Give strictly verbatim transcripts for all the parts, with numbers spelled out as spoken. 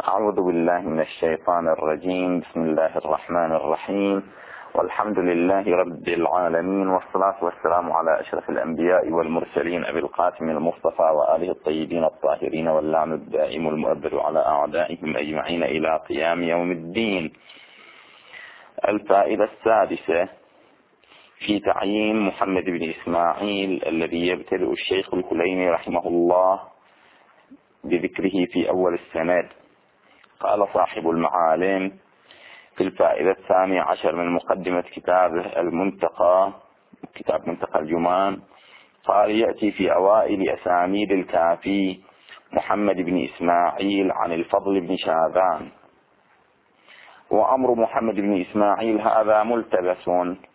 أعوذ بالله من الشيطان الرجيم. بسم الله الرحمن الرحيم، والحمد لله رب العالمين، والصلاة والسلام على أشرف الأنبياء والمرسلين أبي القاسم المصطفى وآله الطيبين الطاهرين، واللعن الدائم المؤبد على أعدائهم أجمعين إلى قيام يوم الدين. الفائدة السادسة في تعيين محمد بن إسماعيل الذي يبتدئ الشيخ الكليني رحمه الله بذكره في أول السند. قال صاحب المعالم في الفائدة الثانية عشر من مقدمة كتابه المنتقى، كتاب منتقى الجمان، قال: يأتي في أوائل أسانيد الكافي محمد بن إسماعيل عن الفضل بن شاذان. وأمر محمد بن إسماعيل هذا ملتبس،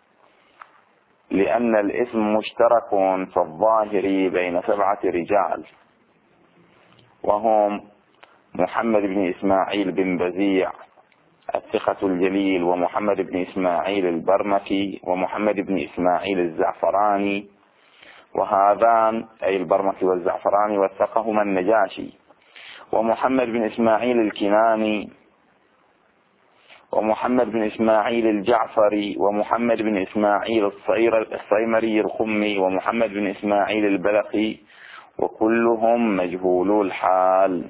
لأن الاسم مشترك في الظاهر بين سبعة رجال، وهم محمد بن إسماعيل بن بزيع الثقة الجليل، ومحمد بن إسماعيل البرمكي، ومحمد بن إسماعيل الزعفراني، وهذان أي البرمكي والزعفراني وثقهما النجاشي، ومحمد بن إسماعيل الكناني، ومحمد بن إسماعيل الجعفري، ومحمد بن إسماعيل الصيمري الخمي، ومحمد بن إسماعيل البلخي، وكلهم مجهولو الحال.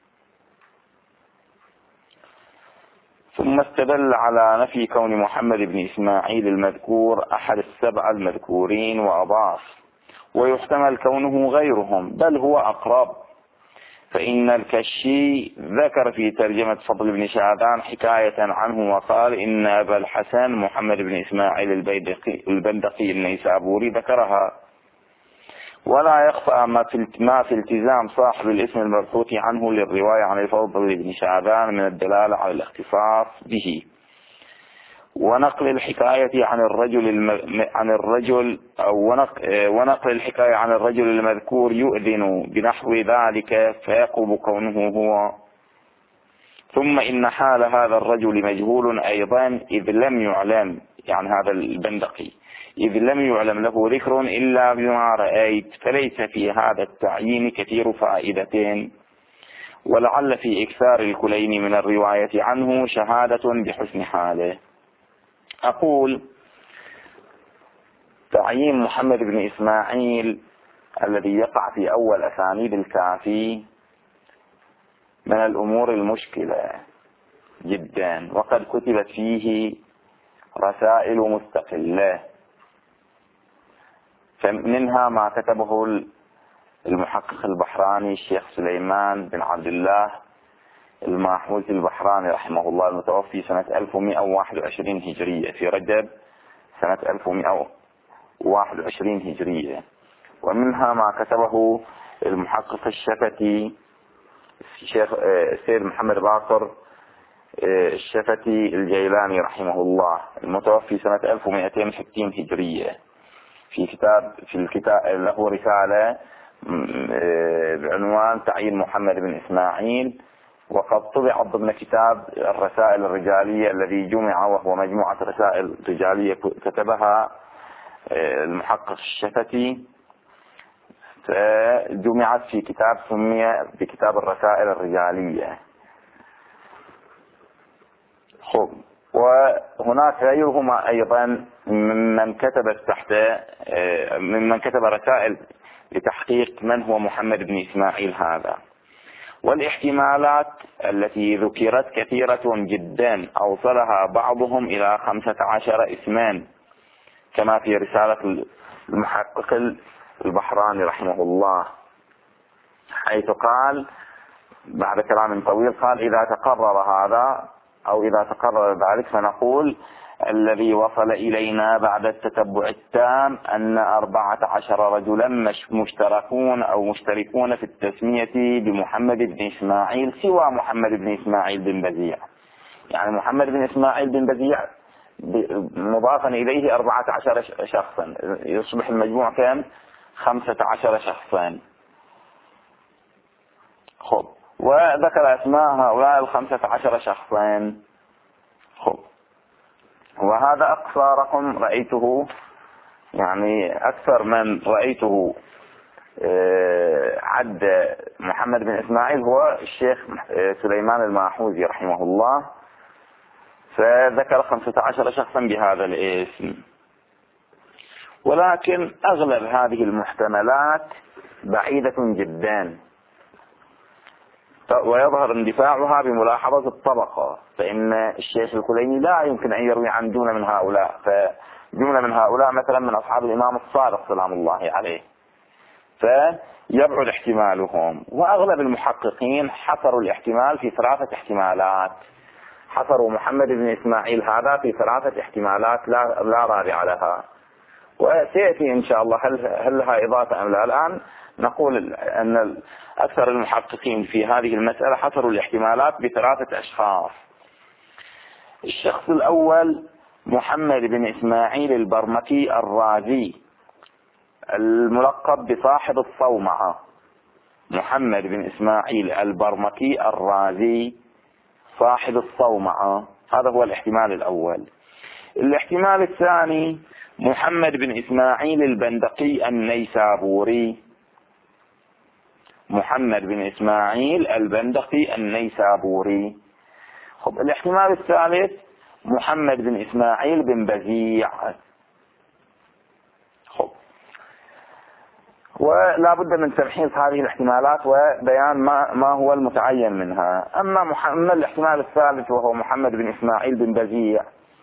ثم استدل على نفي كون محمد بن إسماعيل المذكور أحد السبعة المذكورين وأضاف: ويحتمل كونه غيرهم، بل هو أقرب، فإن الكشي ذكر في ترجمة فضل بن شاذان حكاية عنه وقال: إن أبا الحسن محمد بن إسماعيل البندقي النيسابوري ذكرها. ولا يخفى ما في التزام صاحب الاسم المبحوث عنه للرواية عن الفضل بن شاذان من الدلالة على الاختصاص به، ونقل الحكاية عن الرجل الم... عن الرجل أو ونقل... ونقل الحكاية عن الرجل المذكور يؤذن بنحو ذلك، فيقرب كونه هو. ثم إن حال هذا الرجل مجهول أيضا، إذ لم يعلم، يعني هذا البندقي، إذ لم يعلم له ذكر إلا بما رأيت، فليس في هذا التعيين كثير فائدتين، ولعل في إكثار الكلين من الرواية عنه شهادة بحسن حاله. أقول: تعيين محمد بن إسماعيل الذي يقع في أول أسانيد الكافي من الأمور المشكلة جدا، وقد كتبت فيه رسائل مستقلة، فمنها ما كتبه المحقق البحراني الشيخ سليمان بن عبد الله الماحوز البحراني رحمه الله، المتوفي سنة ألف ومئة وواحد وعشرين هجرية، في رجب سنة ألف ومئة وواحد وعشرين هجرية. ومنها ما كتبه المحقق الشفتي الشيخ السيد محمد باقر الشفتي الجيلاني رحمه الله، المتوفي سنة ألف ومئتين وستين هجرية، في كتاب في الكتاب له رسالة بعنوان تعيين محمد بن إسماعيل، وقد طبع ضمن كتاب الرسائل الرجالية الذي جمع، وهو مجموعة رسائل رجالية كتبها المحقق الشفتي، جمعت في كتاب سمي بكتاب الرسائل الرجالية. خب، وهناك غيرهما أيضا ممن كتب تحت ممن كتب رسائل لتحقيق من هو محمد بن إسماعيل هذا. والاحتمالات التي ذكرت كثيرة جدا، أوصلها بعضهم إلى خمسة عشر اسما، كما في رسالة المحقق البحراني رحمه الله، حيث قال بعد كلام طويل، قال: إذا تقرر هذا أو إذا تقرر ذلك فنقول: الذي وصل إلينا بعد التتبع التام أن أربعة عشر رجلا مشتركون أو مشتركون في التسمية بمحمد بن إسماعيل سوى محمد بن إسماعيل بن بزيع. يعني محمد بن إسماعيل بن بزيع مضافا إليه أربعة عشر شخصا، يصبح المجموع كم؟ خمسة عشر شخصا. خب، وذكر أسماء هؤلاء الخمسة عشر شخصا. خب، وهذا أقصى رقم رأيته، يعني أكثر من رأيته عد محمد بن إسماعيل هو الشيخ سليمان الماحوذي رحمه الله، فذكر خمسة عشر شخصا بهذا الاسم. ولكن أغلب هذه المحتملات بعيدة جدا، ويظهر اندفاعها بملاحظة الطبقة، فإن الشيخ الكليني لا يمكن أن يروي عن جملة من هؤلاء، فجملة من هؤلاء مثلا من أصحاب الإمام الصادق سلام الله عليه، فيبعد احتمالهم. وأغلب المحققين حصروا الاحتمال في ثلاثة احتمالات، حصروا محمد بن إسماعيل هذا في ثلاثة احتمالات لا, لا رابع لها، وسيأتي إن شاء الله هل, هل لها إضافة أم لا. الآن نقول أن أكثر المحققين في هذه المسألة حصروا الاحتمالات بثلاثة أشخاص. الشخص الأول محمد بن إسماعيل البرمكي الرازي الملقب بصاحب الصومعة، محمد بن إسماعيل البرمكي الرازي صاحب الصومعة، هذا هو الاحتمال الأول. الاحتمال الثاني محمد بن إسماعيل البندقي النيسابوري، محمد بن إسماعيل البندقي النيسابوري. خب الاحتمال الثالث محمد بن إسماعيل بن بزيع. خب ولا بد من تمحيص هذه الاحتمالات وبيان ما, ما هو المتعين منها. أما محمد الاحتمال الثالث وهو محمد بن إسماعيل بن بزيع،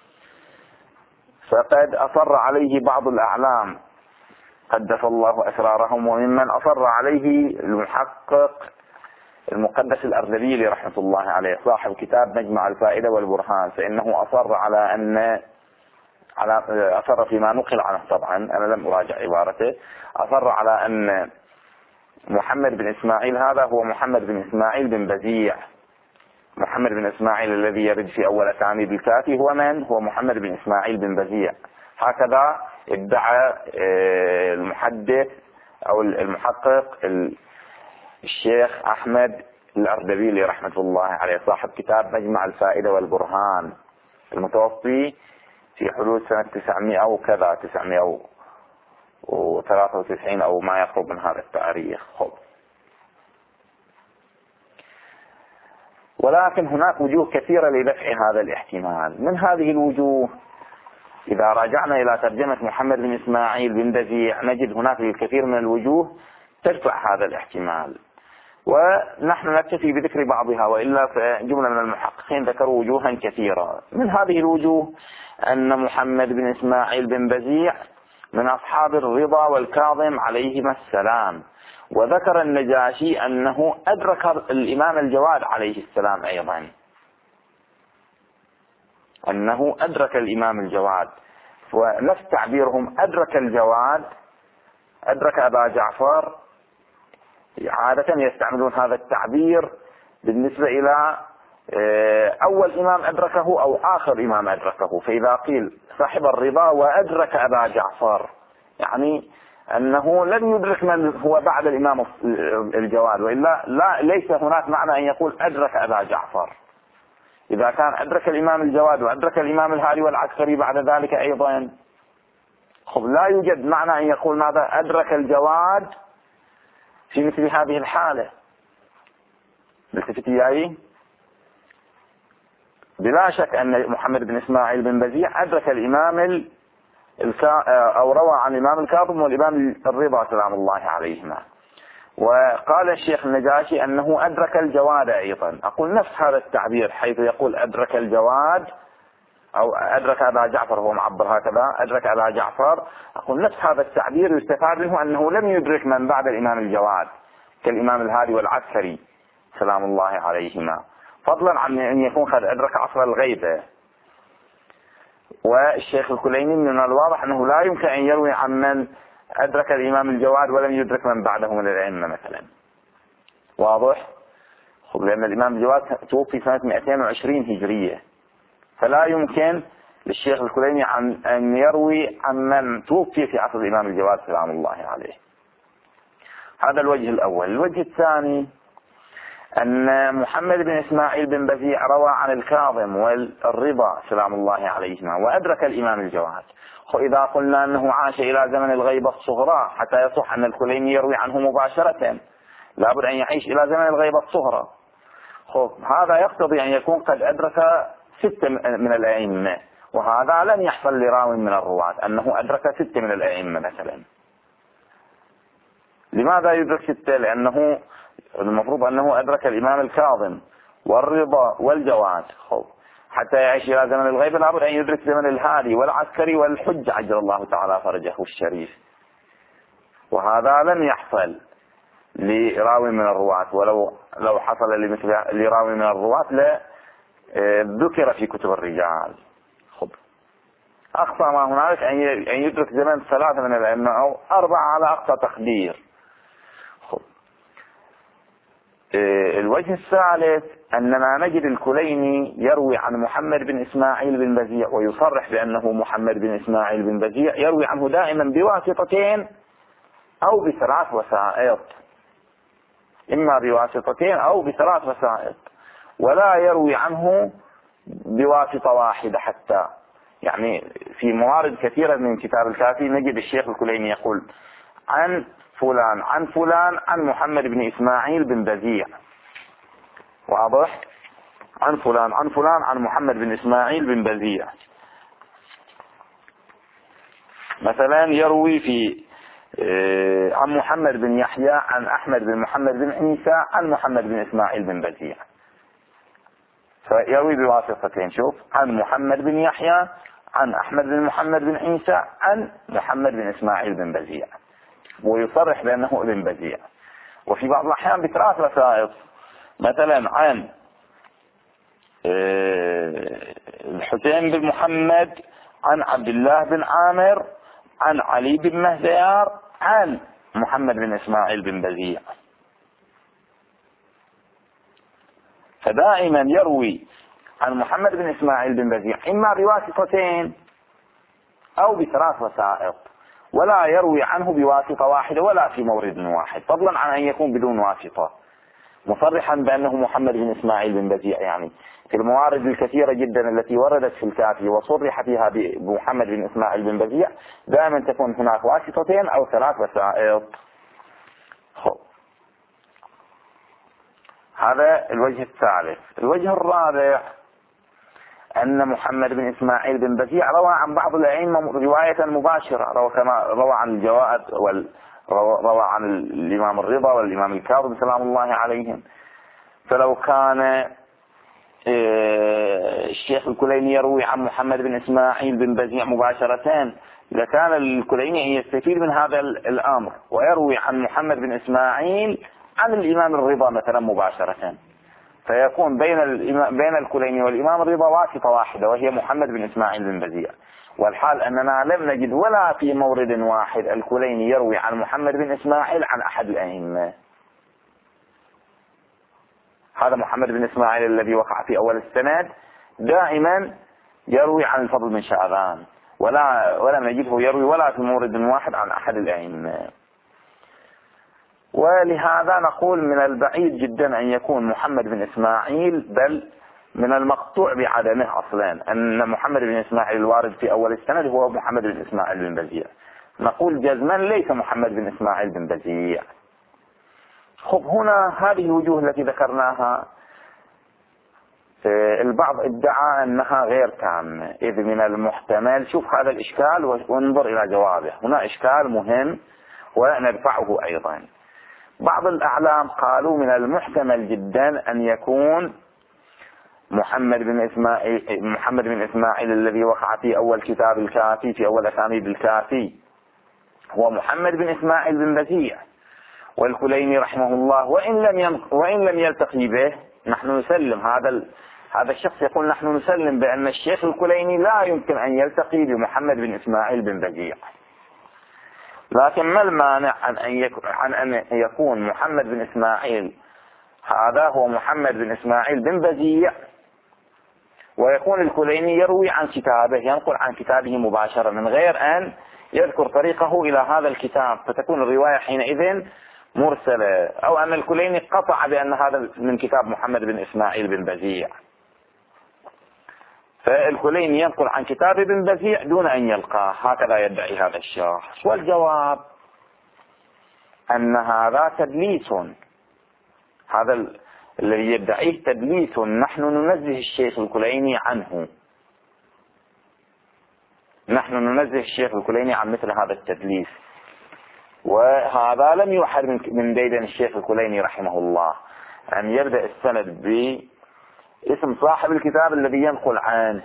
فقد أصر عليه بعض الأعلام قدس الله أسرارهم، وممن أصر عليه المحقق المقدس الأردبيلي رحمة الله عليه صاحب كتاب مجمع الفائدة والبرهان، فإنه أصر على أن على أصر فيما نقل عنه، طبعا أنا لم أراجع عبارته، أصر على أن محمد بن إسماعيل هذا هو محمد بن إسماعيل بن بزيع. محمد بن إسماعيل الذي يرد في أول أسانيد الكافي هو من؟ هو محمد بن إسماعيل بن بزيع. هكذا ادعى المحدث أو المحقق الشيخ أحمد الأردبيلي رحمة الله عليه صاحب كتاب مجمع الفائدة والبرهان المتوفي في حدود سنة تسعمائة وكذا تسعمائة وثلاثة وتسعين أو ما يقرب من هذا التاريخ. خب. ولكن هناك وجوه كثيرة لدفع هذا الاحتمال. من هذه الوجوه إذا راجعنا إلى ترجمة محمد بن إسماعيل بن بزيع نجد هناك الكثير من الوجوه تدفع هذا الاحتمال، ونحن نكتفي بذكر بعضها، وإلا فجملة من المحققين ذكروا وجوها كثيرة. من هذه الوجوه أن محمد بن إسماعيل بن بزيع من أصحاب الرضا والكاظم عليهما السلام، وذكر النجاشي أنه أدرك الإمام الجواد عليه السلام أيضا، أنه أدرك الإمام الجواد، ونفس تعبيرهم أدرك الجواد، أدرك أبا جعفر. عادة يستعملون هذا التعبير بالنسبة إلى أول إمام أدركه أو آخر إمام أدركه، فإذا قيل صاحب الرضا وأدرك أبا جعفر يعني أنه لم يدرك من هو بعد الإمام الجواد، وإلا لا ليس هناك معنى أن يقول أدرك أبا جعفر. إذا كان أدرك الإمام الجواد وأدرك الإمام الهادي والعسكري بعد ذلك أيضا، خب لا يوجد معنى أن يقول ماذا أدرك الجواد في مثل هذه الحالة. بالتفتيائي بلا شك أن محمد بن إسماعيل بن بزيع أدرك الإمام الكا أو روى عن الإمام الكاظم والإمام الرضا سلام الله عليهما. وقال الشيخ النجاشي أنه أدرك الجواد أيضا. أقول نفس هذا التعبير حيث يقول أدرك الجواد أو أدرك أبا جعفر، هو معبر هكذا أدرك أبا جعفر، أقول نفس هذا التعبير يستفاد منه أنه لم يدرك من بعد الإمام الجواد كالإمام الهادي والعسكري سلام الله عليهما، فضلا عن أن يكون قد أدرك عصر الغيبة. والشيخ الكليني من الواضح أنه لا يمكن أن يروي عن من أدرك الإمام الجواد ولم يدرك من بعده من الأئمة مثلا. واضح؟ خب لأن الإمام الجواد توفي سنة مئتين وعشرين هجرية، فلا يمكن للشيخ الكليني عن أن يروي عن من توفي في عصر الإمام الجواد سلام الله عليه. هذا الوجه الأول. الوجه الثاني أن محمد بن إسماعيل بن بزيع روى عن الكاظم والرضا سلام الله عليهما وأدرك الإمام الجواد. وإذا قلنا أنه عاش إلى زمن الغيبة الصغرى حتى يصح أن الكليني يروي عنه مباشرة لابد أن يعيش إلى زمن الغيبة الصغرى. هذا يقتضي أن يكون قد أدرك ستة من الأئمة، وهذا لن يحصل لراوي من الرواة أنه أدرك ستة من الأئمة مثلا. لماذا يدرك ستة؟ لأنه المفروض أنه أدرك الإمام الكاظم والرضا والجواد. حتى يعيش إلى زمن الغيبة لابد أن يدرك زمن الهادي والعسكري والحج عجل الله تعالى فرجه الشريف، وهذا لم يحصل لراوي من الرواة. ولو لو حصل لمثل لراوي من الرواة لا ذكر في كتب الرجال. خب أقصى ما هنالك أن يدرك زمن ثلاثة من الأئمة أو أربعة على أقصى تقدير. خب الوجه الثالث أننا نجد الكليني يروي عن محمد بن إسماعيل بن بزيع ويصرح بأنه محمد بن إسماعيل بن بزيع، يروي عنه دائما بواسطتين أو بثلاث وسائط، إما بواسطتين أو بثلاث وسائط، ولا يروي عنه بواسطة واحدة حتى. يعني في موارد كثيرة من كتاب الكافي نجد الشيخ الكليني يقول عن فلان عن فلان عن محمد بن إسماعيل بن بزيع، واضح؟ عن فلان عن فلان عن محمد بن إسماعيل بن بزيع. مثلا يروي في عن محمد بن يحيى عن أحمد بن محمد بن عيسى عن محمد بن إسماعيل بن بزيع، فيروي بواسطتين. شوف، عن محمد بن يحيى عن أحمد بن محمد بن عيسى عن محمد بن إسماعيل بن بزيع، ويصرح بأنه ابن بزيع. وفي بعض الأحيان بثلاث وسائط، مثلا عن الحسين بن محمد عن عبد الله بن عامر عن علي بن مهديار عن محمد بن إسماعيل بن بزيع. فدائما يروي عن محمد بن إسماعيل بن بزيع إما بواسطتين أو بثلاث وسائط، ولا يروي عنه بواسطة واحدة ولا في مورد واحد، فضلا عن أن يكون بدون واسطة، مصرحا بأنه محمد بن إسماعيل بن بزيع. يعني في الموارد الكثيرة جدا التي وردت في الكافي وصرح فيها بمحمد بن إسماعيل بن بزيع دائما تكون هناك واسطتين أو ثلاث وسائط. هذا الوجه الثالث. الوجه الرابع أن محمد بن إسماعيل بن بزيع روى عن بعض الأئمة رواية مباشرة، روى كما روى عن الجواد وروى عن الإمام الرضا والإمام الكاظم سلام الله عليهم. فلو كان الشيخ الكليني يروي عن محمد بن إسماعيل بن بزيع مباشرة لكان الكليني أن يستفيد من هذا الأمر ويروي عن محمد بن إسماعيل عن الإمام الرضا مثلا مباشرة، فيكون بين بين الكليني والإمام الرضا واسطة واحدة وهي محمد بن إسماعيل بن بزيع. والحال أننا لم نجد ولا في مورد واحد الكليني يروي عن محمد بن إسماعيل عن أحد الأئمة. هذا محمد بن إسماعيل الذي وقع في أول السند دائما يروي عن الفضل بن شعبان، ولا ولا نجده يروي ولا في مورد واحد عن أحد الأئمة. ولهذا نقول من البعيد جدا أن يكون محمد بن إسماعيل، بل من المقطوع بعدمه أصلا أن محمد بن إسماعيل الوارد في أول السند هو محمد بن إسماعيل بن بزيع. نقول جزما ليس محمد بن إسماعيل بن بزيع. خب هنا هذه الوجوه التي ذكرناها البعض ادعى أنها غير تامة، إذ من المحتمل، شوف هذا الإشكال وانظر إلى جوابه، هنا إشكال مهم وندفعه أيضا. بعض الأعلام قالوا من المحتمل جدا أن يكون محمد بن إسماعيل محمد بن إسماعيل الذي وقع في أول كتاب الكافي في أول أسانيد الكافي هو محمد بن إسماعيل بن بزيع، والكليني رحمه الله وإن لم ين... وإن لم يلتقي به نحن نسلم هذا ال... هذا الشخص يقول نحن نسلم بأن الشيخ الكليني لا يمكن أن يلتقي بمحمد بن إسماعيل بن بزيع. لكن ما المانع عن أن يكون, عن أن يكون محمد بن إسماعيل هذا هو محمد بن إسماعيل بن بزيع، ويكون الكليني يروي عن كتابه، ينقل عن كتابه مباشرة من غير أن يذكر طريقه إلى هذا الكتاب، فتكون الرواية حينئذ مرسلة، أو أن الكليني قطع بأن هذا من كتاب محمد بن إسماعيل بن بزيع، فالكليني ينقل عن كتاب ابن بزيع دون أن يلقاه، هكذا يدعي هذا الشخص. والجواب أن هذا تدليس، هذا الذي يدعيه تدليس، نحن ننزه الشيخ الكليني عنه، نحن ننزه الشيخ الكليني عن مثل هذا التدليس. وهذا لم يوحد من ديدن الشيخ الكليني رحمه الله أن يبدأ السند باسم صاحب الكتاب الذي ينقل عنه،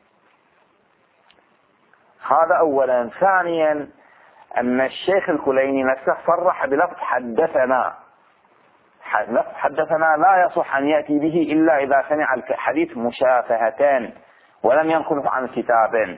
هذا أولا. ثانيا أن الشيخ الكليني نفسه صرح بلفظ حدثنا، لفظ حدثنا لا يصح أن يأتي به إلا إذا سمع الحديث مشافهة ولم ينقله عن كتاب.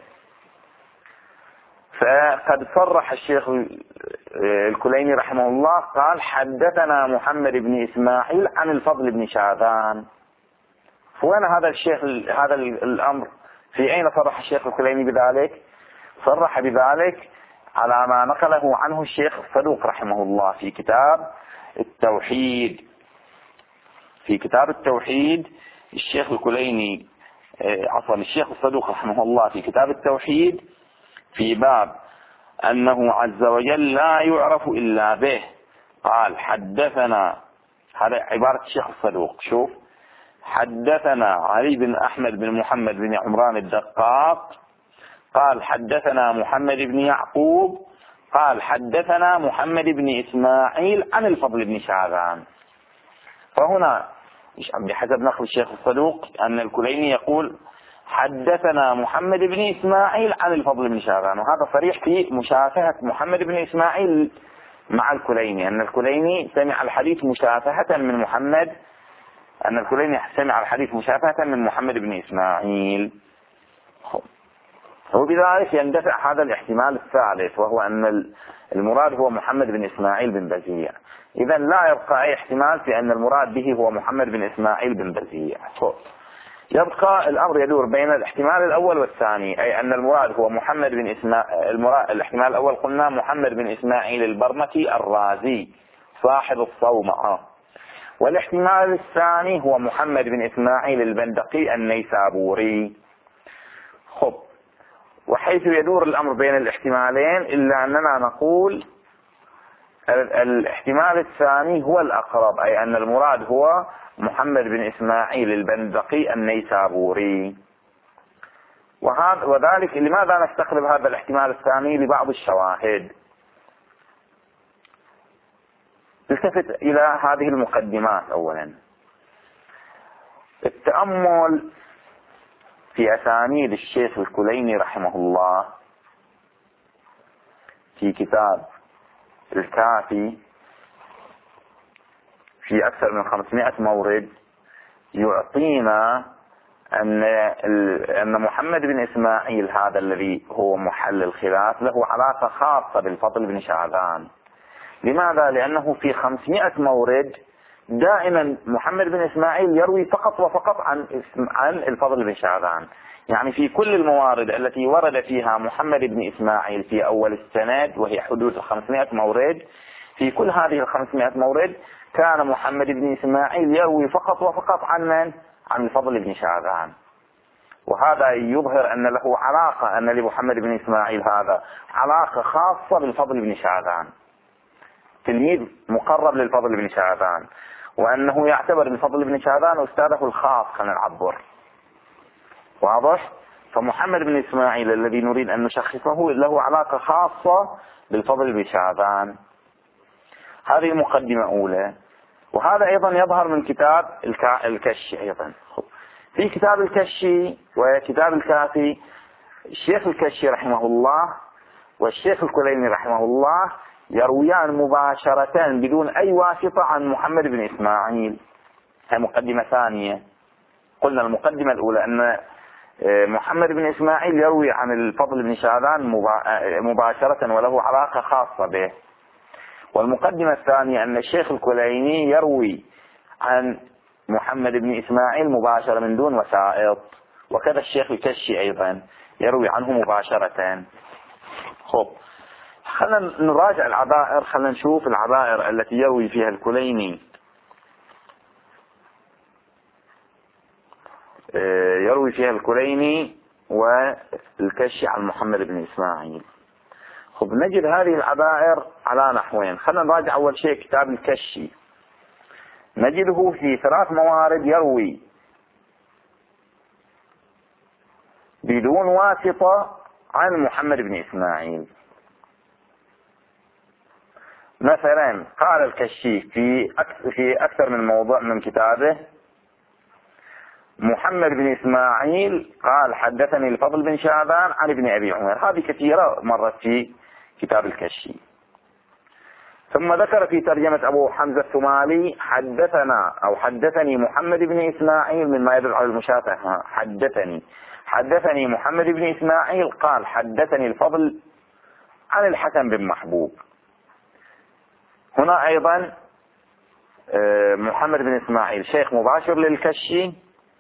فقد صرح الشيخ الكليني رحمه الله قال حدثنا محمد بن إسماعيل عن الفضل بن شاذان. وين هذا الشيخ هذا الأمر؟ في أين صرح الشيخ الكليني بذلك؟ صرح بذلك على ما نقله عنه الشيخ الصدوق رحمه الله في كتاب التوحيد. في كتاب التوحيد الشيخ الكليني عفوا الشيخ الصدوق رحمه الله في كتاب التوحيد في باب أنه عز وجل لا يعرف إلا به قال حدثنا، هذا عبارة الشيخ الصدوق، شوف، حدثنا علي بن أحمد بن محمد بن عمران الدقاق قال حدثنا محمد بن يعقوب قال حدثنا محمد بن إسماعيل عن الفضل بن شاذان. فهنا بحسب نقل الشيخ الصدوق أن الكليني يقول حدثنا محمد بن إسماعيل عن الفضل بن شاذان، وهذا صريح في مشافهة محمد بن إسماعيل مع الكليني، أن الكليني سمع الحديث مشافهة من محمد أن الكليني سمع الحديث مشافهة من محمد بن إسماعيل. وبذلك يندفع هذا الاحتمال الثالث، وهو أن المراد هو محمد بن إسماعيل بن بزيع. إذا لا يبقى أي احتمال في أن المراد به هو محمد بن إسماعيل بن بزيع. يبقى الأمر يدور بين الاحتمال الأول والثاني، أي أن المراد هو محمد بن إسماعيل. المراد الاحتمال الأول قلنا محمد بن إسماعيل البرمكي الرازي صاحب الصومعة، والاحتمال الثاني هو محمد بن إسماعيل البندقي النيسابوري. خب، وحيث يدور الأمر بين الاحتمالين إلا أننا نقول الاحتمال الثاني هو الأقرب، أي أن المراد هو محمد بن إسماعيل البندقي النيسابوري. وهذا وذلك لماذا نستقرب هذا الاحتمال الثاني؟ لبعض الشواهد. التفت إلى هذه المقدمات. أولا، التأمل في أسانيد الشيخ الكليني رحمه الله في كتاب الكافي في أكثر من خمسمائة مورد يعطينا أن أن محمد بن إسماعيل هذا الذي هو محل الخلاف له علاقة خاصة بالفضل بن شاذان. لماذا؟ لأنه في خمسمائة مورد دائما محمد بن إسماعيل يروي فقط وفقط عن عن الفضل بن شاذان. يعني في كل الموارد التي ورد فيها محمد بن إسماعيل في أول السند، وهي حدود خمسمائة مورد، في كل هذه الخمسمائة مورد كان محمد بن إسماعيل يروي فقط وفقط عن من؟ عن الفضل بن شاذان. وهذا يظهر أن له علاقة، أن لمحمد بن إسماعيل هذا علاقة خاصة بالفضل بن شاذان، تلميذ مقرب للفضل بن شاذان، وأنه يعتبر الفضل بن شاذان أستاذه الخاص. خلينا نعبر واضح. فمحمد بن إسماعيل الذي نريد أن نشخصه له علاقة خاصة بالفضل بن شاذان. هذه مقدمة أولى. وهذا أيضا يظهر من كتاب الكشي. أيضا في كتاب الكشي وكتاب الكافي الشيخ الكشي رحمه الله والشيخ الكليني رحمه الله يرويان مباشرة بدون أي واسطة عن محمد بن إسماعيل. هذه مقدمة ثانية. قلنا المقدمة الأولى أن محمد بن إسماعيل يروي عن الفضل بن شاذان مباشرة وله علاقة خاصة به. والمقدمة الثانية أن الشيخ الكليني يروي عن محمد بن إسماعيل مباشرة من دون وسائط، وكذا الشيخ الكشي أيضا يروي عنه مباشرة. خب، خلينا نراجع العبائر، خلينا نشوف العبائر التي يروي فيها الكليني يروي فيها الكليني والكشي عن محمد بن إسماعيل. خب نجد هذه العبائر على نحوين. خلينا نراجع أول شيء كتاب الكشي، نجده في ثلاث موارد يروي بدون واسطة عن محمد بن إسماعيل. مثلا قال الكشي في في أكثر من موضوع من كتابه: محمد بن إسماعيل قال حدثني الفضل بن شعبان عن ابن أبي عمر. هذه كثيرة مرت في كتاب الكشي. ثم ذكر في ترجمة أبو حمزة الثمالي: حدثنا أو حدثني محمد بن إسماعيل، مما يدل على المشافهة. حدثني حدثني محمد بن إسماعيل قال حدثني الفضل عن الحسن بن محبوب. هنا أيضا محمد بن إسماعيل شيخ مباشر للكشي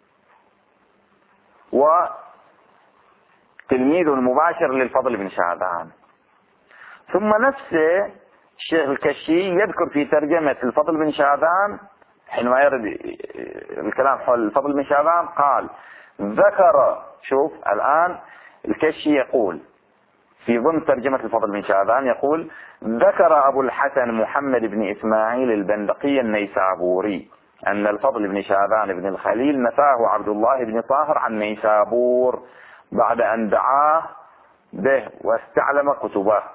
وتلميذ المباشر للفضل بن شعبان. ثم نفسه الشيخ الكشي يذكر في ترجمة الفضل بن شعبان حينما يرد الكلام حول الفضل بن شعبان قال ذكر، شوف الآن الكشي يقول في ضمن ترجمة الفضل بن شعبان يقول: ذكر أبو الحسن محمد بن إسماعيل البندقي النيسابوري أن الفضل بن شعبان بن الخليل نفاه عبد الله بن طاهر عن نيسابور بعد أن دعاه به واستعلم كتبه.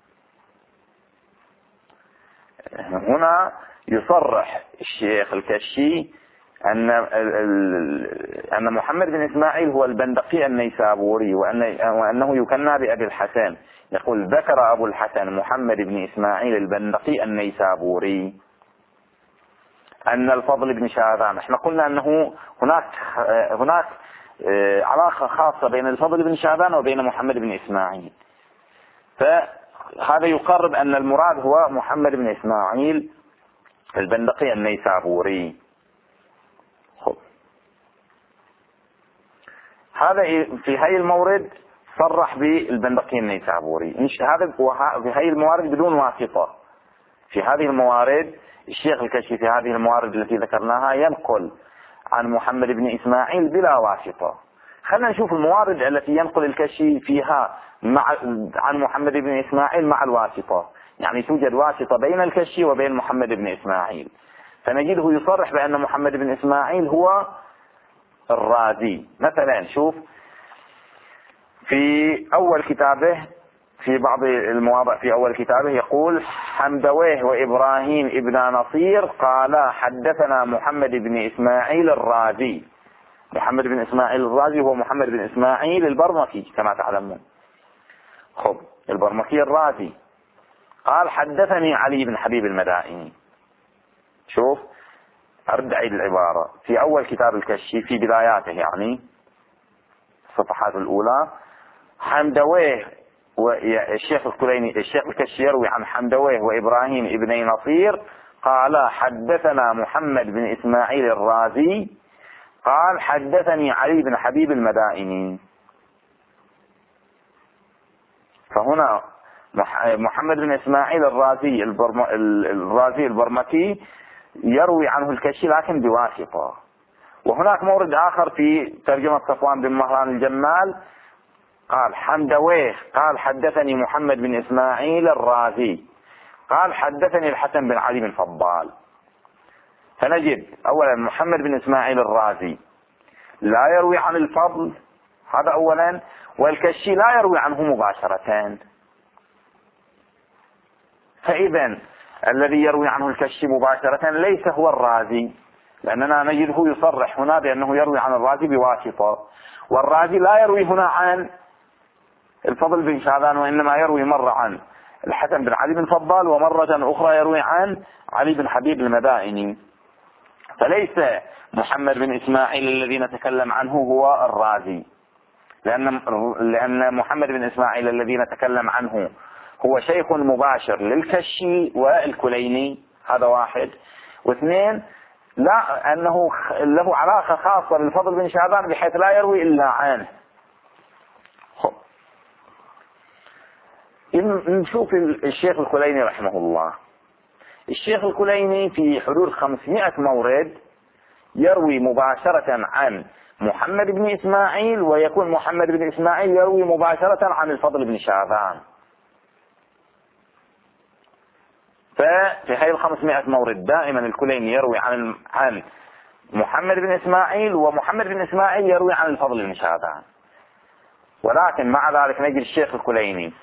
هنا يصرح الشيخ الكشي أن أن محمد بن إسماعيل هو البندقي النيسابوري وأنه يكنى بأبي الحسن. يقول: ذكر أبو الحسن محمد بن إسماعيل البندقي النيسابوري أن الفضل بن شعبان. احنا قلنا أنه هناك هناك علاقة خاصة بين الفضل بن شعبان وبين محمد بن إسماعيل، فهذا يقرب أن المراد هو محمد بن إسماعيل البندقي النيسابوري. خب. هذا في هاي المورد صرح بالبندقي النيسابوري. هذا في هاي الموارد بدون واسطة. في هذه الموارد الشيخ الكشي في هذه الموارد التي ذكرناها ينقل عن محمد بن إسماعيل بلا واسطة. خلينا نشوف الموارد التي ينقل الكشي فيها مع عن محمد بن إسماعيل مع الواسطة، يعني توجد واسطة بين الكشي وبين محمد بن إسماعيل، فنجده يصرح بأن محمد بن إسماعيل هو الرازي. مثلا شوف في أول كتابه، في بعض المواضع في أول كتابه يقول: حمدويه وإبراهيم ابن نصير قال حدثنا محمد بن إسماعيل الرازي. محمد بن إسماعيل الرازي هو محمد بن إسماعيل البرمكي كما تعلمون. خب البرمكي الرازي قال حدثني علي بن حبيب المدائني. شوف أرد أعيد العبارة. في أول كتاب الكشي في بداياته يعني الصفحات الأولى: حمدويه والشيخ الكليني الشيخ الكشي يروي عن حمدويه وإبراهيم ابن نصير قال حدثنا محمد بن إسماعيل الرازي قال حدثني علي بن حبيب المدائني. فهنا محمد بن إسماعيل الرازي البرم... الرازي البرمكي يروي عنه الكشي لكن بواسطة. وهناك مورد آخر في ترجمة صفوان بن مهران الجمال قال حمدويه قال حدثني محمد بن إسماعيل الرازي قال حدثني الحسن بن علي بن فضال. فنجد أولا محمد بن إسماعيل الرازي لا يروي عن الفضل، هذا أولا، والكشي لا يروي عنه مباشرة. فإذا الذي يروي عنه الكشي مباشرة ليس هو الرازي، لأننا نجده يصرح هنا بأنه يروي عن الرازي بواسطة، والرازي لا يروي هنا عن الفضل بن شعبان، وإنما يروي مرة عن الحسن بن علي بن فضال ومرة أخرى يروي عن علي بن حبيب المدائني. فليس محمد بن إسماعيل الذي نتكلم عنه هو الرازي، لأن لأن محمد بن إسماعيل الذي نتكلم عنه هو شيخ مباشر للكشي والكليني، هذا واحد. واثنين، لا أنه له علاقة خاصة بالفضل بن شعبان بحيث لا يروي إلا عنه. نشوف الشيخ الكليني رحمه الله. الشيخ الكليني في حدود خمسمائة مورد يروي مباشرة عن محمد بن إسماعيل، ويكون محمد بن إسماعيل يروي مباشرة عن الفضل بن شاذان. ففي هذه الخمسمائة مورد دائما الكليني يروي عن عن محمد بن إسماعيل، ومحمد بن إسماعيل يروي عن الفضل بن شاذان. ولكن مع ذلك نجد الشيخ الكليني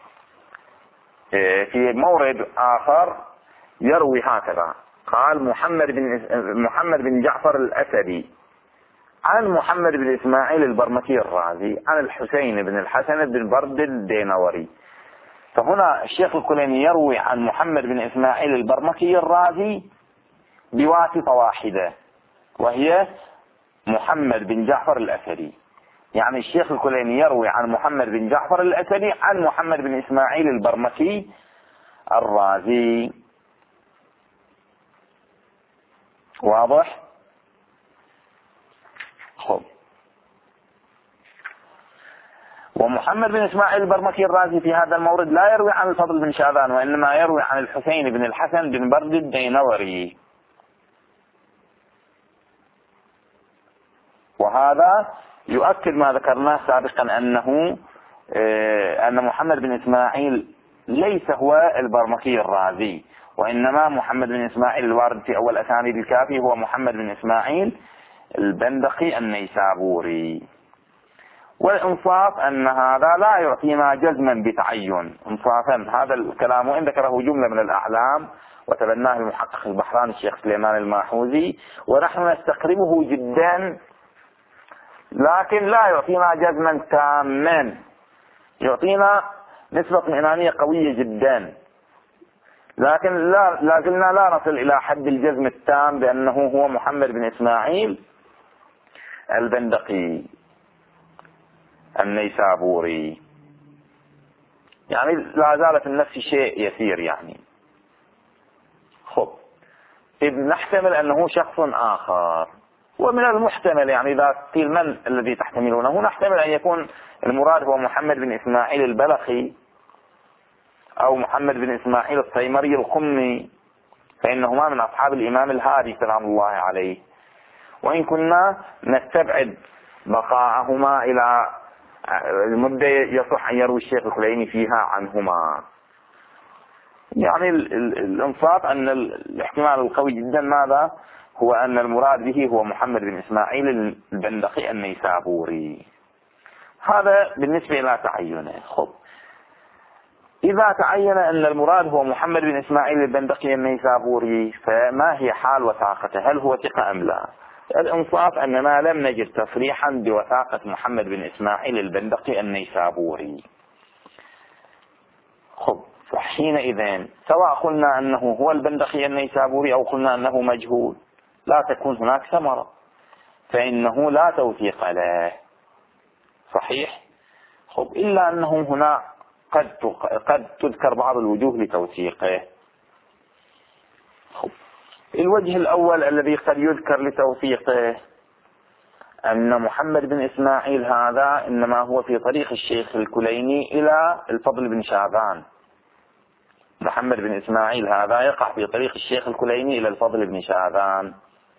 في مورد آخر يروي هكذا، قال محمد بن محمد بن جعفر الأسدي عن محمد بن إسماعيل البرمكي الرازي عن الحسين بن الحسن بن برد الدينوري. فهنا الشيخ الكليني يروي عن محمد بن إسماعيل البرمكي الرازي بواسطة واحدة، وهي محمد بن جعفر الأسدي. يعني الشيخ الكليني يروي عن محمد بن جعفر الأسدي عن محمد بن إسماعيل البرمكي الرازي. واضح؟ خب. ومحمد بن إسماعيل البرمكي الرازي في هذا المورد لا يروي عن الفضل بن شاذان، وإنما يروي عن الحسين بن الحسن بن برد الدينوري. وهذا يؤكد ما ذكرناه سابقا أنه أن محمد بن إسماعيل ليس هو البرمكي الرازي، وإنما محمد بن إسماعيل الوارد في أول أسانيد الكافي هو محمد بن إسماعيل البندقي النيسابوري. والإنصاف أن هذا لا يعطينا جزما بتعين إنصافا. هذا الكلام وإن ذكره جملة من الأعلام وتبناه المحقق البحراني الشيخ سليمان الماحوزي، ونحن نستقربه جدا، لكن لا يعطينا جزما تاما، يعطينا نسبة اطمئنانية قوية جدا، لكن لا لازلنا لا نصل إلى حد الجزم التام بأنه هو محمد بن إسماعيل البندقي النيسابوري. يعني لا زال في النفس شيء يسير يعني. خب، إذ نحتمل أنه شخص آخر، ومن المحتمل يعني إذا قيل من الذي تحتملونه، نحتمل أن يكون المراد هو محمد بن إسماعيل البلخي أو محمد بن إسماعيل الطيمري القمي، فإنهما من أصحاب الإمام الهادي سلام الله عليه، وإن كنا نستبعد بقاءهما إلى المدة يصح أن يروي الشيخ الكليني فيها عنهما. يعني الانصاف أن الاحتمال القوي جدا ماذا هو أن المراد به هو محمد بن إسماعيل البندقي النيسابوري. هذا بالنسبة إلى تعينه. خب، إذا تعين أن المراد هو محمد بن إسماعيل البندقي النيسابوري، فما هي حال وثاقته؟ هل هو ثقة أم لا؟ الإنصاف أننا لم نجد تصريحا بوثاقة محمد بن إسماعيل البندقي النيسابوري. خب، فحينئذ سواء قلنا أنه هو البندقي النيسابوري أو قلنا أنه مجهول لا تكون هناك ثمرة، فإنه لا توثيق له. صحيح؟ خب، إلا أنه هنا قد قد تذكر بعض الوجوه لتوثيقه. خب، الوجه الأول الذي قد يذكر لتوثيقه أن محمد بن إسماعيل هذا إنما هو في طريق الشيخ الكليني إلى الفضل بن شاذان. محمد بن إسماعيل هذا يقع في طريق الشيخ الكليني إلى الفضل بن شاذان،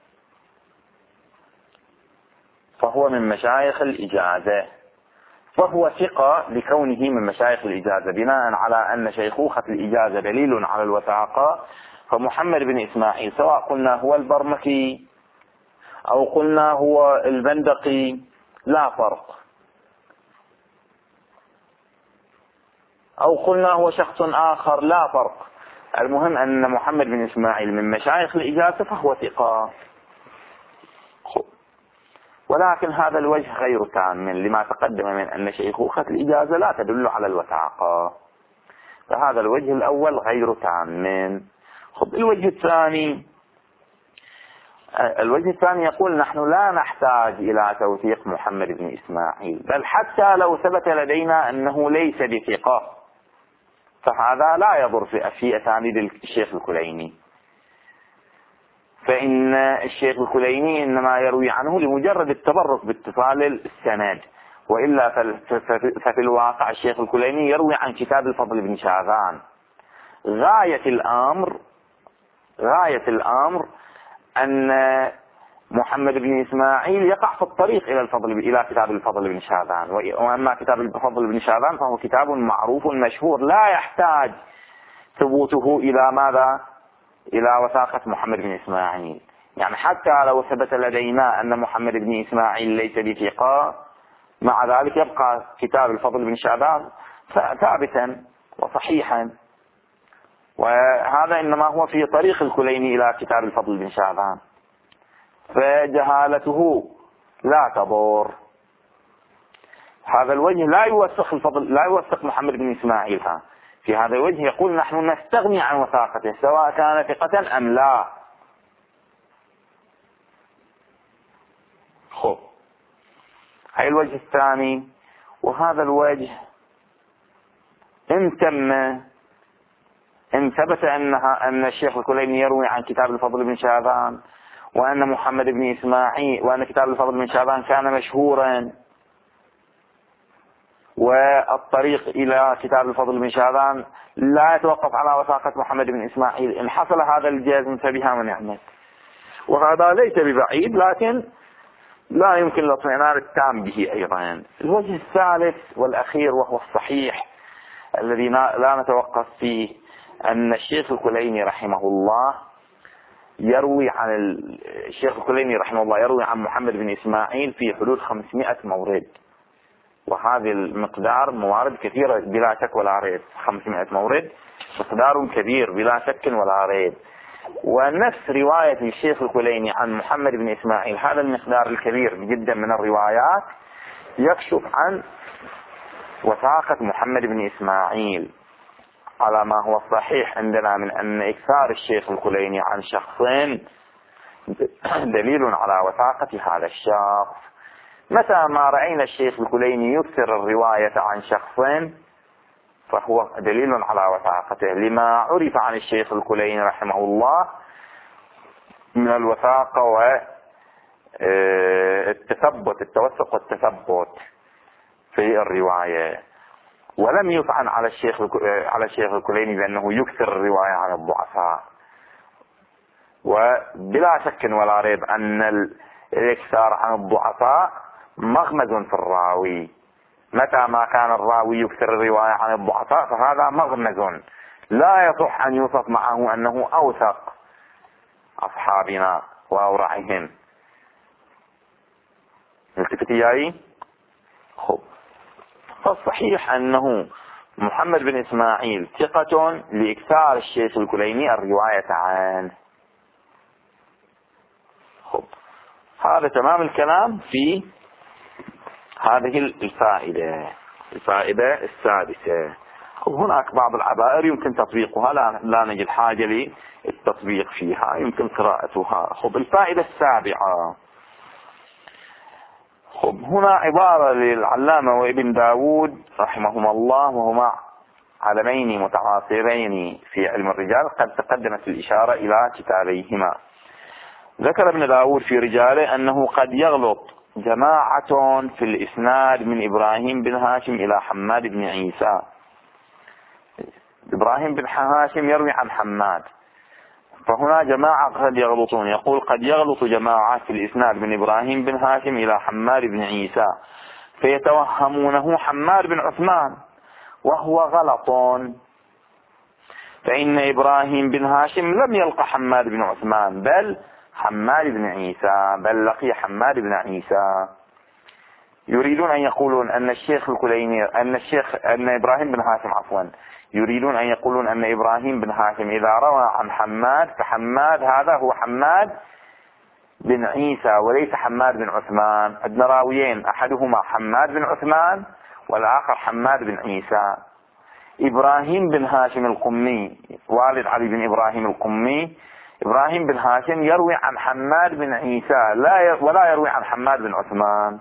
فهو من مشايخ الإجازة، فهو ثقة لكونه من مشايخ الإجازة. بناء على أن شيخوخة الإجازة دليل على الوثاقة، فمحمد بن إسماعيل سواء قلنا هو البرمكي أو قلنا هو البندقي لا فرق، أو قلنا هو شخص آخر لا فرق، المهم أن محمد بن إسماعيل من مشايخ الإجازة فهو ثقة. ولكن هذا الوجه غير تام لما تقدم من أن شيخوخة الإجازة لا تدل على الوثاقة، فهذا الوجه الأول غير تام. خب، الوجه الثاني الوجه الثاني يقول نحن لا نحتاج إلى توثيق محمد بن إسماعيل، بل حتى لو ثبت لدينا أنه ليس بثقة فهذا لا يضر في أسانيد الشيخ الكليني، فإن الشيخ الكليني إنما يروي عنه لمجرد التبرك باتصال السند، وإلا ففي الواقع الشيخ الكليني يروي عن كتاب الفضل بن شاذان. غاية الأمر غاية الأمر أن محمد بن إسماعيل يقع في الطريق إلى الفضل إلى كتاب الفضل بن شاذان، وأما كتاب الفضل بن شاذان فهو كتاب معروف مشهور لا يحتاج ثبوته إلى ماذا؟ إلى وثاقة محمد بن إسماعيل. يعني حتى لو ثبت لدينا أن محمد بن إسماعيل ليس بثقة، مع ذلك يبقى كتاب الفضل بن شاذان ثابتا وصحيحا، وهذا إنما هو في طريق الكليني إلى كتاب الفضل بن شاذان، فجهالته لا تضر. هذا الوجه لا يوثق الفضل لا يوثق محمد بن إسماعيل. في هذا الوجه يقول نحن نستغني عن وثاقته سواء كان ثقة أم لا. خب هاي الوجه الثاني. وهذا الوجه إن تم إن ثبت أنها أن الشيخ الكليني يروي عن كتاب الفضل بن شاذان، وأن محمد بن إسماعيل وأن كتاب الفضل بن شاذان كان مشهورا، والطريق إلى كتاب الفضل بن شاذان لا يتوقف على وثاقة محمد بن إسماعيل، إن حصل هذا الجزم فبها ونعمت. وهذا ليس ببعيد، لكن لا يمكن الاطمئنان التام به أيضا. الوجه الثالث والأخير وهو الصحيح الذي لا نتوقف فيه، أن الشيخ الكليني رحمه الله يروي عن الشيخ الكليني رحمه الله يروي عن محمد بن إسماعيل في حدود خمسمائة مورد، وهذه المقدار موارد كثيرة بلا شك ولا ريب. خمسمائة مورد مقدار كبير بلا شك ولا ريب. ونفس رواية الشيخ الكليني عن محمد بن إسماعيل، هذا المقدار الكبير جدا من الروايات يكشف عن وثاقة محمد بن إسماعيل، على ما هو الصحيح عندنا من أن إكثار الشيخ الكليني عن شخصين دليل على وثاقة هذا الشخص. متى ما رأينا الشيخ الكليني يكثر الرواية عن شخصين فهو دليل على وثاقته، لما عرف عن الشيخ الكليني رحمه الله من الوثاقة والتثبت التوثق والتثبت في الرواية. ولم يطعن على الشيخ على الشيخ الكليني بأنه يكثر الرواية عن الضعفاء. وبلا شك ولا ريب أن الإكثار عن الضعفاء مغمز في الراوي. متى ما كان الراوي يكثر الرواية عن الضعفاء فهذا مغمز لا يصح أن يوصف معه أنه أوثق أصحابنا وأورعهم. التفت إياي. خب فالصحيح أنه محمد بن إسماعيل ثقة لإكثار الشيخ الكليني الرواية عنه. خب هذا تمام الكلام في هذه الفائدة الفائدة السادسة. خب هناك بعض العبائر يمكن تطبيقها، لا, لا نجد حاجة للتطبيق فيها، يمكن قراءتها. خب الفائدة السابعة. خب هنا عبارة للعلامة وابن داود رحمهما الله، وهما علمين متعاصرين في علم الرجال قد تقدمت الإشارة إلى كتابيهما. ذكر ابن داود في رجاله أنه قد يغلط جماعة في الإسناد من إبراهيم بن هاشم إلى حماد بن عيسى. إبراهيم بن هاشم يروي عن حماد، فهنا جماعة قد يغلطون. يقول قد يغلط جماعة في الإسناد من إبراهيم بن هاشم إلى حماد بن عيسى فيتوهمونه حماد بن عثمان، وهو غلط، فإن إبراهيم بن هاشم لم يلقى حماد بن عثمان بل حماد بن عيسى بل لقي حماد بن عيسى. يريدون أن يقولون أن الشيخ الكليني أن الشيخ أن إبراهيم بن هاشم عفوا يريدون أن يقولون أن إبراهيم بن هاشم إذا روى عن حماد فحماد هذا هو حماد بن عيسى وليس حماد بن عثمان. عندنا راويين، أحدهما حماد بن عثمان والآخر حماد بن عيسى. إبراهيم بن هاشم القمي والد علي بن إبراهيم القمي، إبراهيم بن هاشم يروي عن حماد بن عيسى لا ولا يروي عن حماد بن عثمان.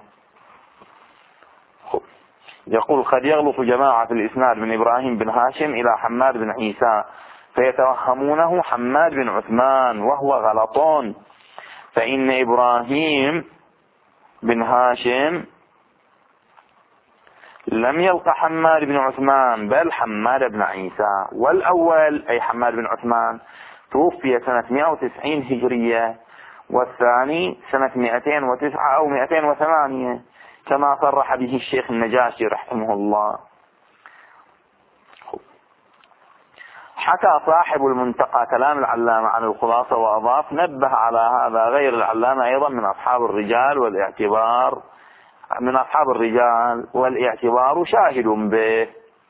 يقول قد يغلط جماعة في الإسناد من إبراهيم بن هاشم إلى حماد بن عيسى فيتوهمونه حماد بن عثمان، وهو غلطون، فإن إبراهيم بن هاشم لم يلقى حماد بن عثمان بل حماد بن عيسى. والأول أي حماد بن عثمان توفي سنة مئة وتسعين هجرية، والثاني سنة مئتين وتسعة أو مئتين وثمانية كما صرح به الشيخ النجاشي رحمه الله. حكى صاحب المنتقى كلام العلامة عن الخلاصة وأضاف: نبه على هذا غير العلامة أيضا من أصحاب الرجال والاعتبار من أصحاب الرجال والاعتبار شاهد به.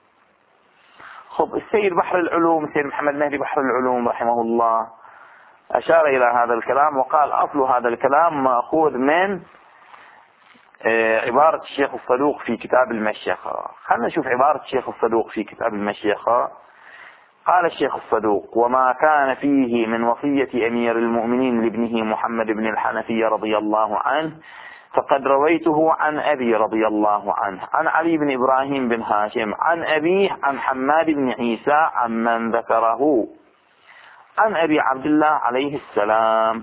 خب السيد بحر العلوم السيد محمد مهدي بحر العلوم رحمه الله أشار إلى هذا الكلام وقال: أصل هذا الكلام مأخوذ من عبارة الشيخ الصدوق في كتاب المشيخة. خلنا نشوف عبارة الشيخ الصدوق في كتاب المشيخة. قال الشيخ الصدوق: وما كان فيه من وصية أمير المؤمنين لابنه محمد بن الحنفية رضي الله عنه فقد رويته عن أبي رضي الله عنه عن علي بن إبراهيم بن هاشم عن أبيه عن حماد بن عيسى عمن ذكره عن أبي عبد الله عليه السلام.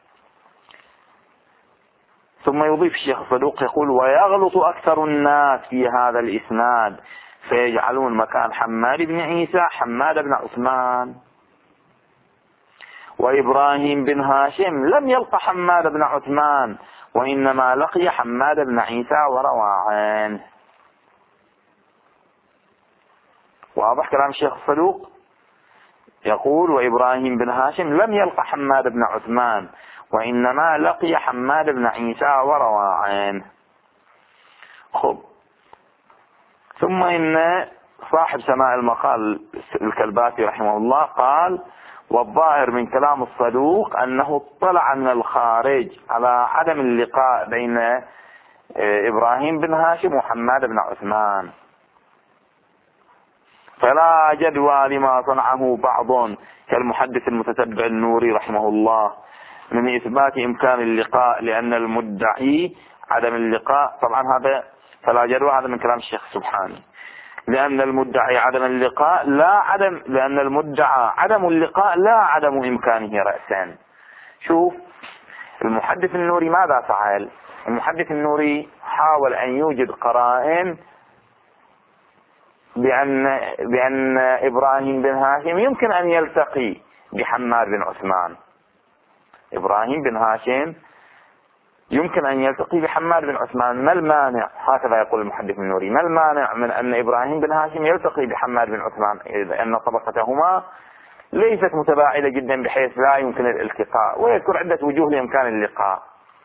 ثم يضيف الشيخ الصدوق يقول: ويغلط أكثر الناس في هذا الإسناد فيجعلون مكان حماد بن عيسى حماد بن عثمان. وإبراهيم بن هاشم لم يلق حماد بن عثمان وإنما لقي حماد بن عيسى وروى عنه. واضح كلام الشيخ الصدوق؟ يقول: وإبراهيم بن هاشم لم يلق حماد بن عثمان وإنما لقي حماد بن عيسى وروى عنه. خب ثم إن صاحب سماع المقال الكلباسي رحمه الله قال: والظاهر من كلام الصدوق أنه اطلع من الخارج على عدم اللقاء بين إبراهيم بن هاشم وحماد بن عثمان، فلا جدوى لما صنعه بعض كالمحدث المتتبع النوري رحمه الله من إثبات إمكان اللقاء لأن المدعي عدم اللقاء. طبعا هذا فلا جدوى هذا من كلام الشيخ سبحانه، لأن المدعي عدم اللقاء لا عدم لأن المدعى عدم اللقاء لا عدم إمكانه رأسا. شوف المحدث النوري ماذا فعل؟ المحدث النوري حاول أن يوجد قرائن بأن بأن إبراهيم بن هاشم يمكن أن يلتقي بحماد بن عثمان. إبراهيم بن هاشم يمكن أن يلتقي بحماد بن عثمان، ما المانع؟ هكذا يقول المحدث النوري: ما المانع من أن إبراهيم بن هاشم يلتقي بحماد بن عثمان لأن طبقتهما ليست متباعدة جدا بحيث لا يمكن الالتقاء، ويذكر عدة وجوه لإمكان اللقاء.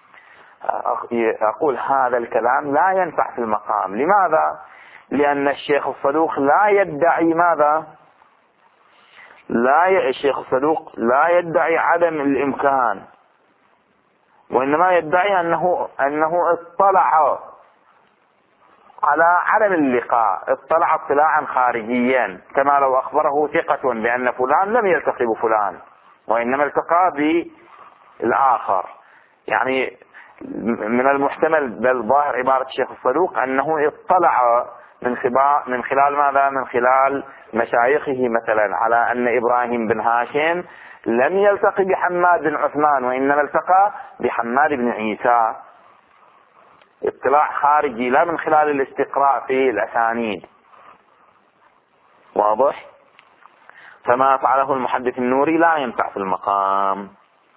أقول هذا الكلام لا ينفع في المقام. لماذا؟ لأن الشيخ الصدوق لا يدعي ماذا؟ لا ي... الشيخ الصدوق لا يدعي عدم الإمكان، وإنما يدعي أنه أنه اطلع على عدم اللقاء، اطلع اطلاعا خارجيا كما لو أخبره ثقة بأن فلان لم يلتقي بفلان وإنما التقى بالآخر. يعني من المحتمل بل ظاهر عبارة الشيخ الصدوق أنه اطلع من من خلال ماذا؟ من خلال مشايخه مثلا على أن إبراهيم بن هاشم لم يلتقي بحماد بن عثمان وإنما التقى بحماد بن عيسى. اطلاع خارجي لا من خلال الاستقراء في الأسانيد. واضح؟ فما فعله المحدث النوري لا ينفع في المقام.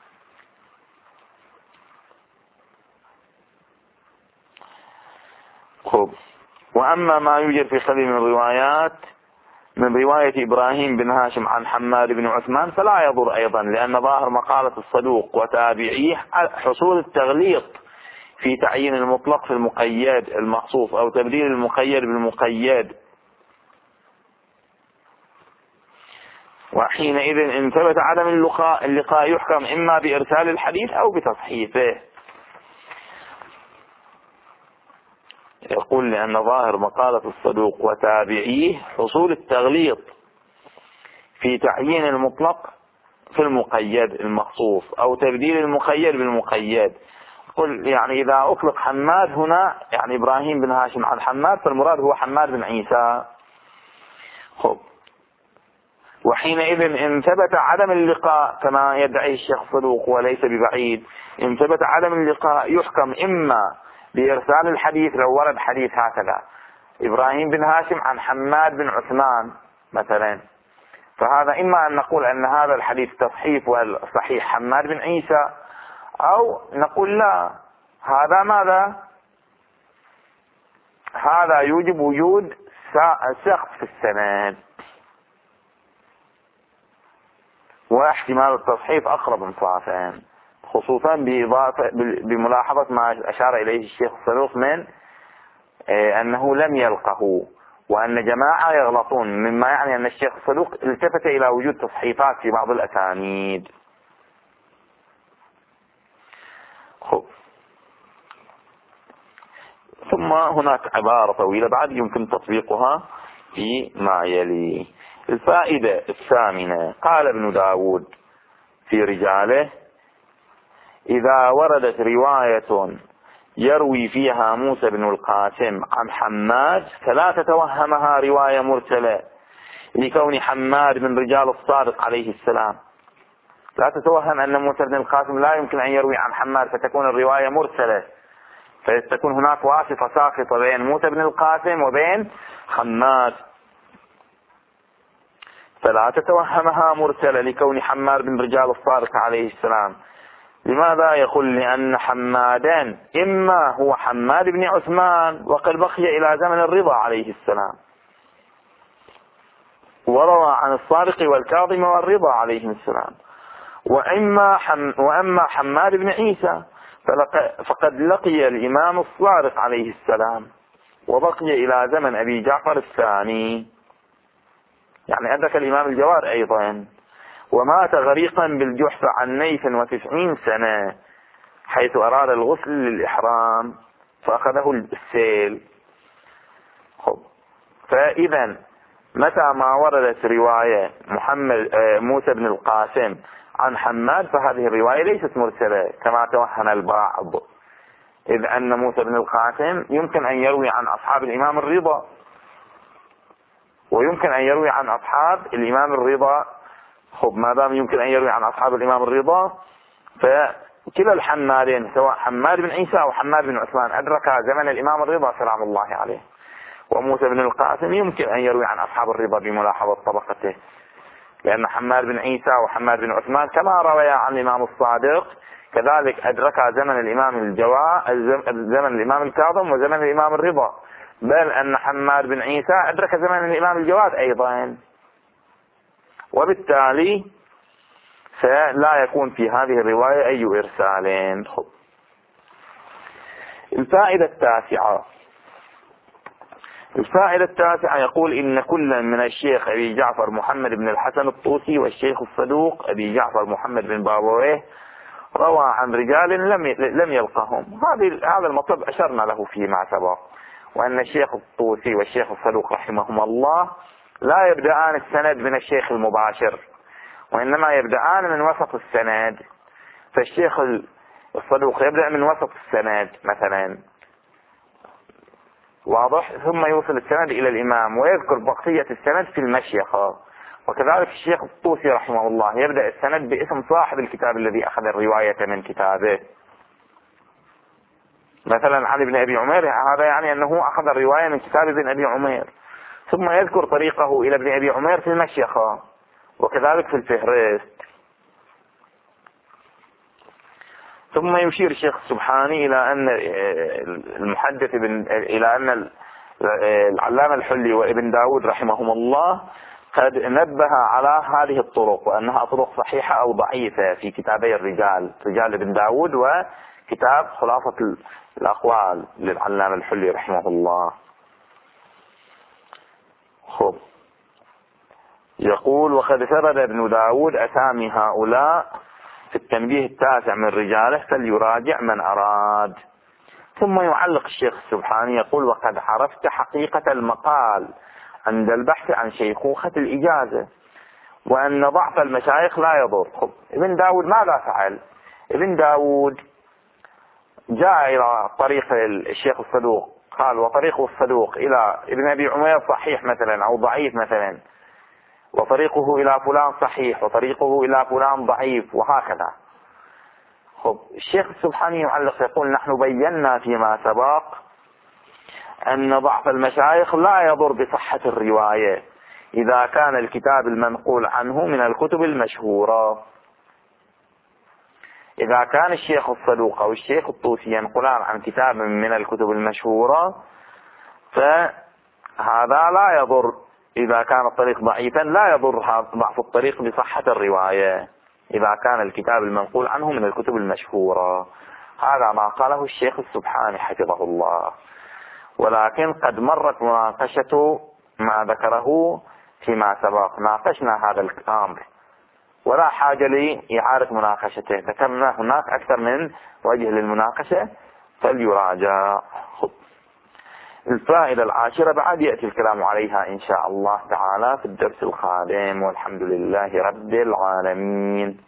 خب وأما ما يوجد في قليل من الروايات من رواية إبراهيم بن هاشم عن حماد بن عثمان فلا يضر أيضا، لأن ظاهر مقالة الصدوق وتابعيه حصول التغليط في تعيين المطلق في المقيد المخصوص أو تبديل المقيد بالمقيد، وحينئذ إن ثبت عدم اللقاء اللقاء يحكم إما بإرسال الحديث أو بتصحيفه. يقول لأن ظاهر مقالة الصدوق وتابعيه حصول التغليط في تعيين المطلق في المقيد المخصوص أو تبديل المقيد بالمقيد. قل يعني إذا أطلق حماد هنا يعني إبراهيم بن هاشم عن حماد فالمراد هو حماد بن عيسى. خب وحينئذ إن ثبت عدم اللقاء كما يدعي الشيخ الصدوق وليس ببعيد، إن ثبت عدم اللقاء يحكم إما بإرسال الحديث لو ورد حديث هكذا إبراهيم بن هاشم عن حماد بن عثمان مثلا، فهذا إما أن نقول أن هذا الحديث تصحيف والصحيح حماد بن عيسى، أو نقول لا، هذا ماذا؟ هذا يوجب وجود سقط في السند، واحتمال التصحيف أقرب انصافا، خصوصا بإضافة بملاحظة ما أشار إليه الشيخ الصدوق من أنه لم يلقه، وأن جماعة يغلطون، مما يعني أن الشيخ الصدوق التفت إلى وجود تصحيفات في بعض الأسانيد. خب. ثم هناك عبارة طويلة بعد يمكن تطبيقها في ما يلي. الفائدة الثامنة، قال ابن داود في رجاله: إذا وردت رواية يروي فيها موسى بن القاسم عن حماد فلا تتوهمها رواية مرسلة، لكون حماد من رجال الصادق عليه السلام. لا تتوهم أن موسى بن القاسم لا يمكن أن يروي عن حماد فتكون الرواية مرسلة، فتكون هناك واسطة ساقطة بين موسى بن القاسم وبين حماد، فلا تتوهمها مرسلة لكون حماد من رجال الصادق عليه السلام. لماذا؟ يقول لأن حمادا إما هو حماد بن عثمان وقد بقي إلى زمن الرضا عليه السلام، وروى عن الصادق والكاظم والرضا عليهم السلام، وإما حم وأما حماد بن عيسى فقد لقي الإمام الصادق عليه السلام وبقي إلى زمن أبي جعفر الثاني، يعني أدرك الإمام الجواد أيضا، ومات غريقا بالجحفة عن نيف وتسعين سنة، حيث أراد الغسل للإحرام فأخذه السيل. خب. فإذا متى ما وردت رواية محمد موسى بن القاسم عن حماد فهذه الرواية ليست مرسلة كما توهم البعض، إذ أن موسى بن القاسم يمكن أن يروي عن أصحاب الإمام الرضا، ويمكن أن يروي عن أصحاب الإمام الرضا. خب، ما دام يمكن أن يروي عن أصحاب الإمام الرضا فكلا الحمادين سواء حماد بن عيسى أو حماد بن عثمان أدرك زمن الإمام الرضا سلام الله عليه، وموسى بن القاسم يمكن أن يروي عن أصحاب الرضا بملاحظة طبقته، لأن حماد بن عيسى وحماد بن عثمان كما رويا عن الإمام الصادق كذلك أدرك زمن الإمام الجواد، زمن الإمام الكاظم وزمن الإمام الرضا، بل أن حماد بن عيسى أدرك زمن الإمام الجواد أيضا، وبالتالي فلا يكون في هذه الرواية أي إرسال. خب. الفائدة التاسعة، الفائدة التاسعة يقول إن كل من الشيخ أبي جعفر محمد بن الحسن الطوسي والشيخ الصدوق أبي جعفر محمد بن بابويه روى عن رجال لم لم يلقهم. هذا المطلب أشرنا له فيما سبق، وأن الشيخ الطوسي والشيخ الصدوق رحمهما الله لا يبدأان السند من الشيخ المباشر، وإنما يبدأان من وسط السند. فالشيخ الصدوق يبدأ من وسط السند مثلا، واضح، ثم يوصل السند إلى الإمام ويذكر بقية السند في المشيخة. وكذلك الشيخ الطوسي رحمه الله يبدأ السند باسم صاحب الكتاب الذي أخذ الرواية من كتابه، مثلا علي بن أبي عمير، هذا يعني أنه أخذ الرواية من كتاب ابن أبي عمير، ثم يذكر طريقه إلى ابن أبي عمير في المشيخة، وكذلك في الفهرست. ثم يشير الشيخ السبحاني إلى أن المحدث ابن إلى أن العلامة الحلي وابن داود رحمهم الله قد نبه على هذه الطرق، وأنها طرق صحيحة أو ضعيفة في كتابي الرجال، رجال ابن داود وكتاب خلاصة الأقوال للعلامة الحلي رحمه الله. خب. يقول: وقد سرد ابن داود أسامي هؤلاء في التنبيه التاسع من رجاله فليراجع من أراد. ثم يعلق الشيخ السبحاني يقول: وقد عرفت حقيقة المقال عند البحث عن شيخوخة الإجازة، وأن ضعف المشايخ لا يضر. خب. ابن داود ماذا فعل؟ ابن داود جاء إلى طريق الشيخ الصدوق، قال: وطريقه الصدوق إلى ابن أبي عمير صحيح مثلا أو ضعيف مثلا، وطريقه إلى فلان صحيح، وطريقه إلى فلان ضعيف، وهكذا. خب. الشيخ السبحاني يعلق يقول: نحن بينا فيما سبق أن ضعف المشايخ لا يضر بصحة الرواية إذا كان الكتاب المنقول عنه من الكتب المشهورة. إذا كان الشيخ الصدوق أو الشيخ الطوسي ينقلان عن كتاب من الكتب المشهورة فهذا لا يضر، إذا كان الطريق ضعيفا لا يضر ضعف الطريق بصحة الرواية إذا كان الكتاب المنقول عنه من الكتب المشهورة. هذا ما قاله الشيخ السبحاني حفظه الله، ولكن قد مرت مناقشة ما ذكره فيما سبق، ناقشنا هذا الأمر ولا حاجة لإعادة مناقشته، ذكرنا هناك أكثر من وجه للمناقشة فليراجع. الفائدة العاشرة بعد يأتي الكلام عليها إن شاء الله تعالى في الدرس القادم، والحمد لله رب العالمين.